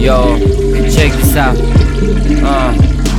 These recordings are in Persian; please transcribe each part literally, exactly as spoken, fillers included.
Yo, check this out. uh.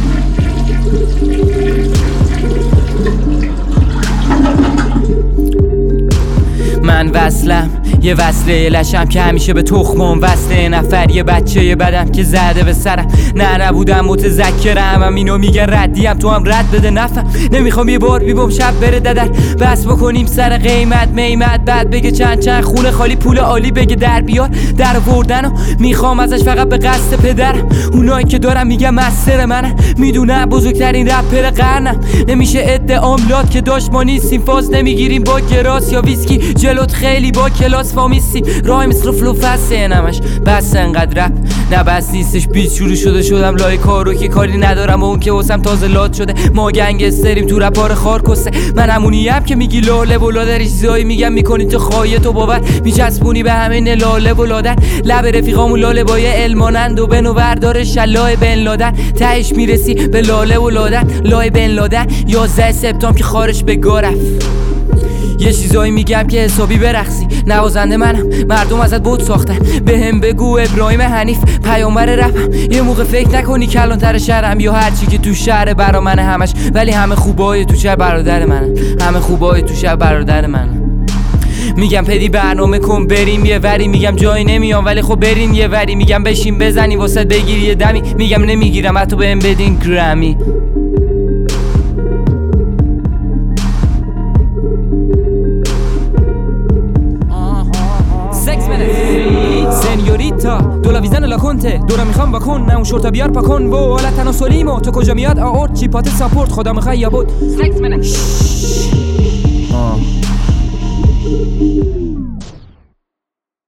من وصلم یه وصله لشم که همیشه به تخمم وصله نفر یه بچه یه بدم که زده به سرم. نه نبودم متذکرم هم اینو میگن ردیم تو هم رد بده نفهم. نمیخوام یه بار بیبم شب بره ددر بس بکنیم سر قیمت میمت بعد بگه چند چند خونه خالی پول عالی بگه در بیار در آوردن و میخوام ازش فقط به قصد پدرم. اونایی که دارم میگم مستر منم میدونم بزرگترین رپر قرنم. نمیشه ادعام لات که داشت ما نیستیم فاز نمیگیریم با گراس یا ویسکی جلوت خیلی با کلاس وامیستی رای مثل فلو فسته نمش بس انقدر رپ نه بس نیستش بیت شروع شده شدم لای کارو که کاری ندارم و اون که واسم تازه لات شده ما گنگستریم تو رپار خار کسته. من همونیم که میگی لاله و لادر چیزایی میگم میکنی تو خواهی تو باور میچسبونی به همین لاله و لادر لب رفیقامون لاله بای علمانند و بنو بردار شلای بن لادن تهش میرسی به لاله و لادر لای بن لادن یازده سپتامبر که خارج به گارف. یه چیزایی میگم که حسابی برقصی نوازنده منم مردم ازت بود ساختن بهم بگو ابراهیم حنیف پیامبر رپم. یه موقع فکر نکنی کلانتر شهرم یا هرچی که تو شهر برا منه همش ولی همه خوبای تو شهر برادر منن همه خوبای تو شهر برادر منن. میگم پدی برنامه کن بریم یه وری میگم جایی نمیام ولی خب برین یه وری میگم بشین بزنی واسه بگیری یه دمی میگم نمیگیرم حتی بهم بدین گرمی. سنیوریتا دولا ویزن لا کنته دورا میخوام واکن نه اون شورتا بیار پاکن و حالا تناسلیمو تو کجا میاد آورد چیپات ساپورت خدا میخوای یا بود سکس منه